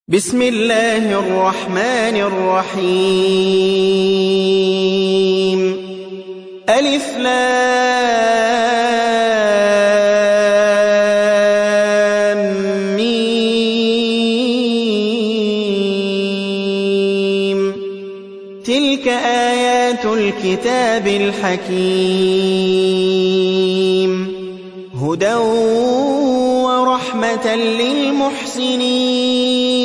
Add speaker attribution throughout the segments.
Speaker 1: بسم الله الرحمن الرحيم ألف لام ميم تلك آيات الكتاب الحكيم هدى ورحمة للمحسنين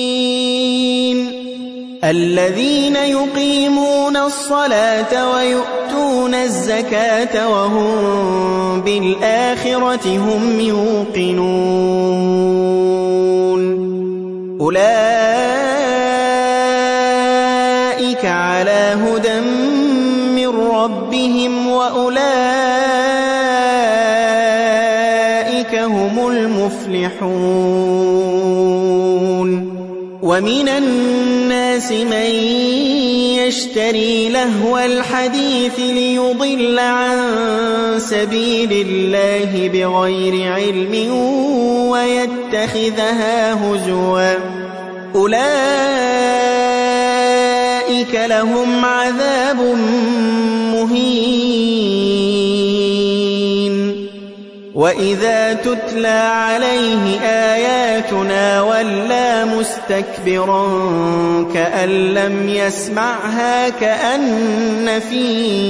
Speaker 1: الذين يقيمون الصلاة ويؤتون الزكاة وهم بالآخرة هم يوقنون أولئك على هدى من ربهم وأولئك هم المفلحون ومن الناس من يشتري لهو الحديث ليضل عن سبيل الله بغير علم ويتخذها هزوا أولئك لهم عذاب مهين وإذا تتلى عليه آياتنا ولى مستكبرا كأن لم يسمعها كأن في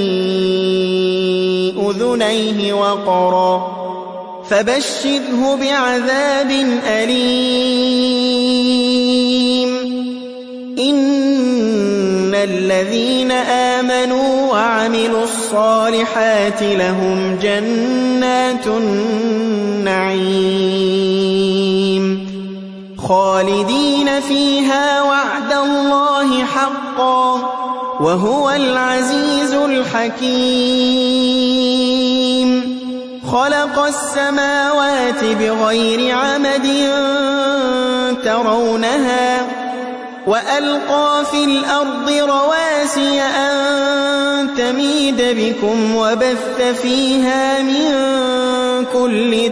Speaker 1: أذنيه وقرا فبشره بعذاب أليم إن الذين آمنوا وعملوا الصالحات لهم جنات النعيم خالدين فيها وعد الله حقا وهو العزيز الحكيم خلق السماوات بغير عمد ترونها وألقى في الأرض رواسي أن تميد بكم وبث فيها من كل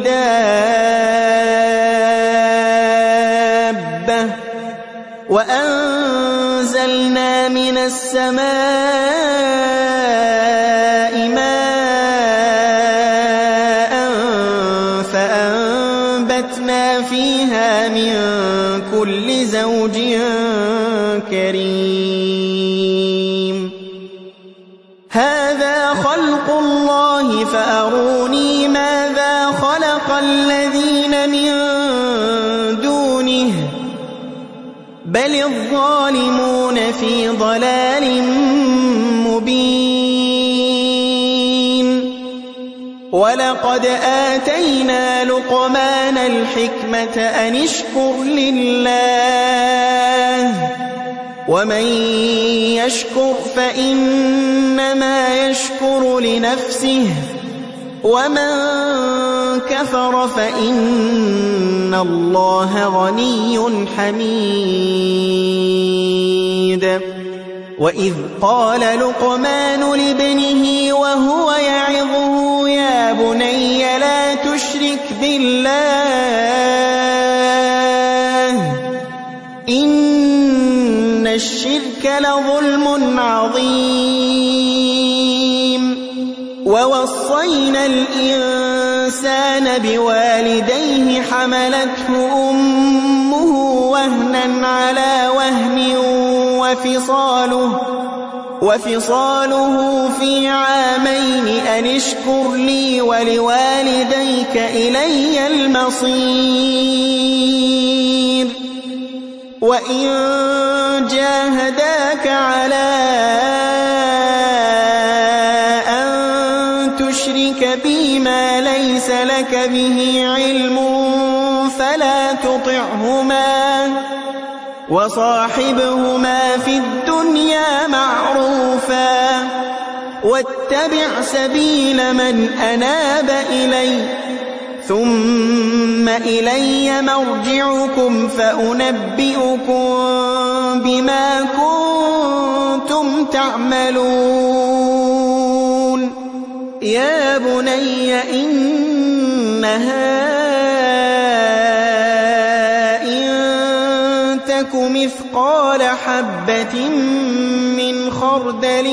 Speaker 1: دابة وأنزلنا من السماء ماء فأنبتنا فيها من كل زوج كريم هذا خلق الله فأروني ماذا خلق الذين من دونه بل الظالمون في ضلال مبين ولقد آتينا لقمان الحكمة أن اشكر لله ومن يشكر فإنما يشكر لنفسه ومن كفر فإن الله غني حميد وإذ قال لقمان لابنه وهو يعظه يا بني لا تشرك بالله إن الشرك لظلم عظيم ووصينا الإنسان بوالديه حملته أمه وهنا على وهن وفصاله في عامين أن اشكر لي ولوالديك إلي المصير وإن جاهداك على أن تشرك بي ما ليس لك به علم فلا تطعهما وصاحبهما في الدنيا معروفا واتبع سبيل من أناب إلي ثم إلي مرجعكم فأنبئكم بما كنتم تعملون يا بني إنها تك مثقال حبة من خردل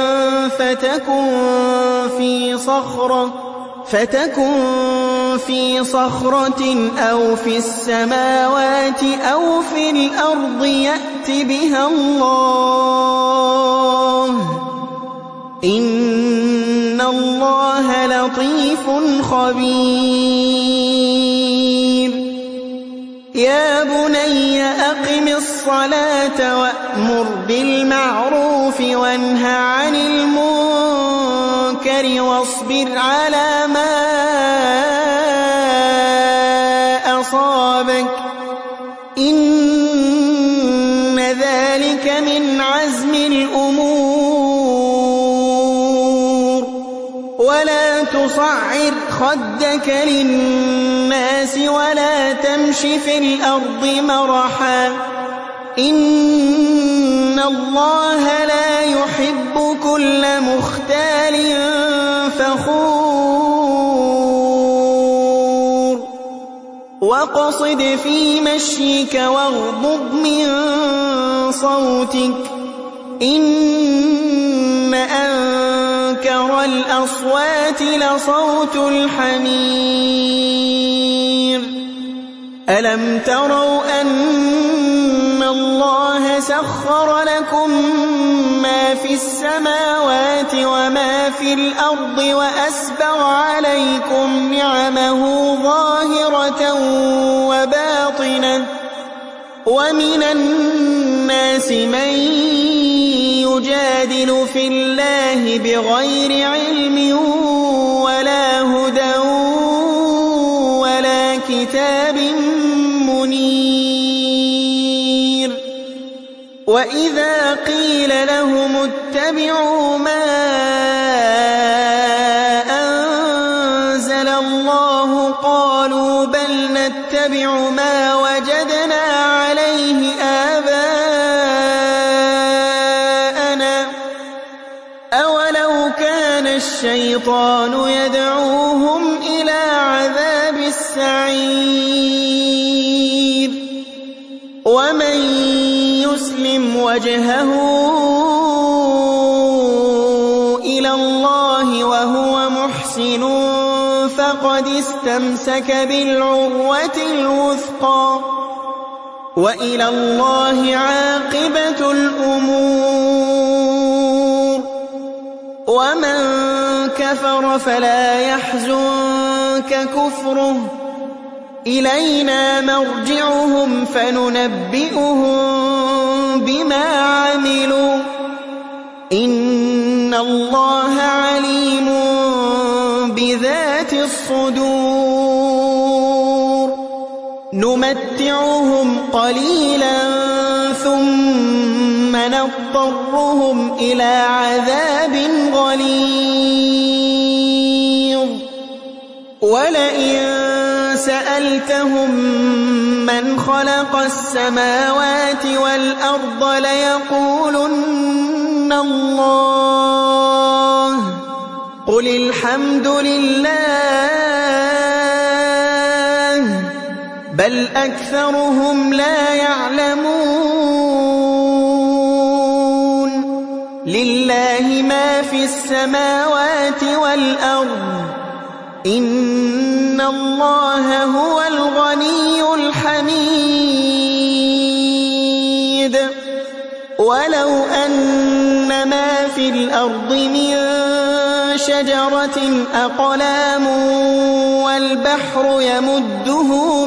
Speaker 1: فتكن في صخرة أو في السماوات أو في الأرض يأت بها الله إن الله لطيف خبير يا بني أقم الصلاة وأمر بالمعروف وانه عن المنكر واصبر على ما أصابك إن ذلك من عزم الأمور ولا تصعر خدك للناس ولا تمش في الأرض مرحا إن الله لا يحب كل مختال فخور واقصد في مشيك واغضض من صوتك إن أنكر الأصوات لصوت الحمير ألم تروا أن الله سخر لكم ما في السماوات وما في الأرض وأسبغ عليكم نعمه ظاهرة وباطنة ومن الناس من يجادل في الله بغير علم ولا هدى ولا كتاب منير وإذا قيل لهم اتبعوا ما أنزل الله قالوا بل نتبع ما وجدنا عليه آباءنا أولو كان الشيطان يدعوهم إلى عذاب السعير ومن يسلم وجهه إلى الله وهو محسن فقد استمسك بالعروة الوثقى وإلى الله عاقبة الأمور ومن كفر فلا يحزنك كفره إلينا مرجعهم فننبئهم بما عملوا إن الله عليم بذات الصدور نمتعهم قليلا ثم نضطرهم إلى عذاب غليظ ولئن سألتهم من خلق السماوات والأرض ليقولن الله قل الحمد لله بل أكثرهم لا يعلمون لله ما في السماوات والأرض إن الله هو الغني الحميد ولو أن ما في الأرض من شجرة أقلام والبحر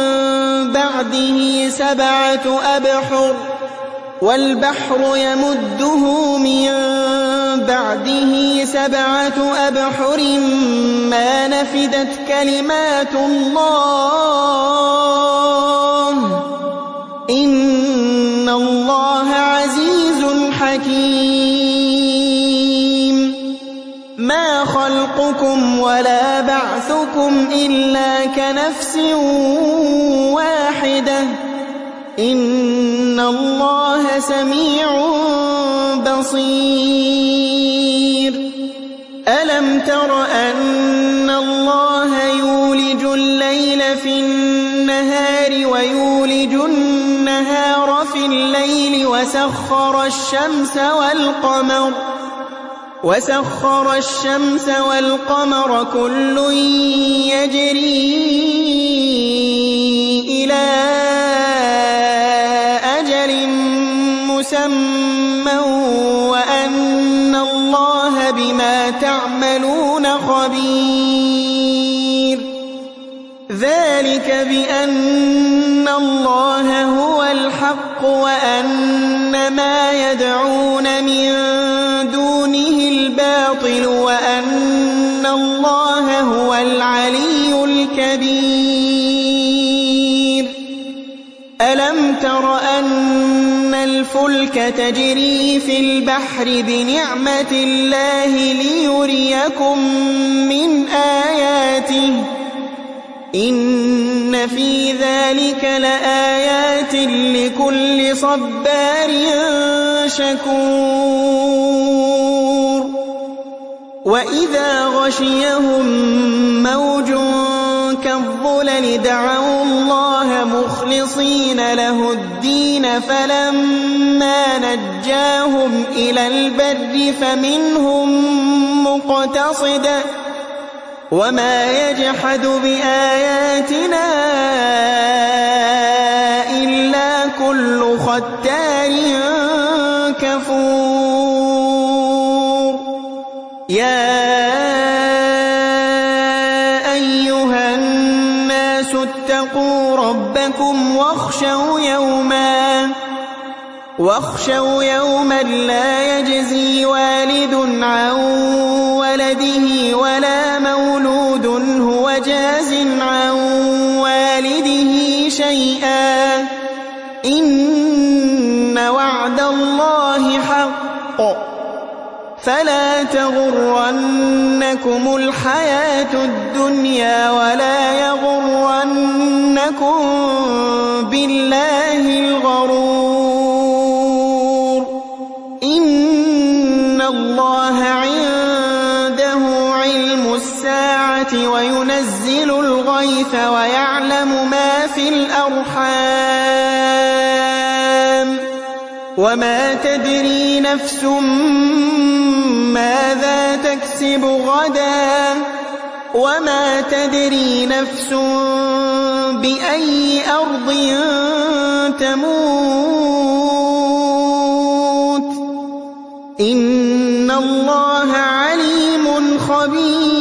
Speaker 1: يمده من بعده سبعة أبحر ما نفدت كلمات الله إن الله عزيز حكيم ما خلقكم ولا بعثكم إلا كنفس واحدة إن الله سميع بصير ألم تر أن الله يولج الليل في النهار ويولج النهار النهار في الليل وسخر الشمس والقمر كل يجري إلى أجل مسمى وأن الله بما تعملون خبير ذلك بأن الله هو الحق وأن ما يدعون من دونه الباطل وأن الله هو العلي الكبير ألم تر أن الفلك تجري في البحر بنعمة الله ليريكم من آياته إن في ذلك لآيات لكل صبار شكور وإذا غشيهم موج كالظلل دعوا الله مخلصين له الدين فلما نجاهم إلى البر فمنهم مقتصد وما يجحد بآياتنا إلا كل ختار كفور يا أيها الناس اتقوا ربكم واخشوا يوما لا يجزي والد عن ولده ولا مولود هو جاز عن والده شيئا إن وعد الله حق فلا تغرنكم الحياة الدنيا ولا يغرنكم بالله الغرور إن الله عنده علم الساعة وينزل الغيث ويعلم ما في الأرحام وما تدري نفس ماذا تكسب غدا وما تدري نفس بأي أرض تموت إن الله عليم خبير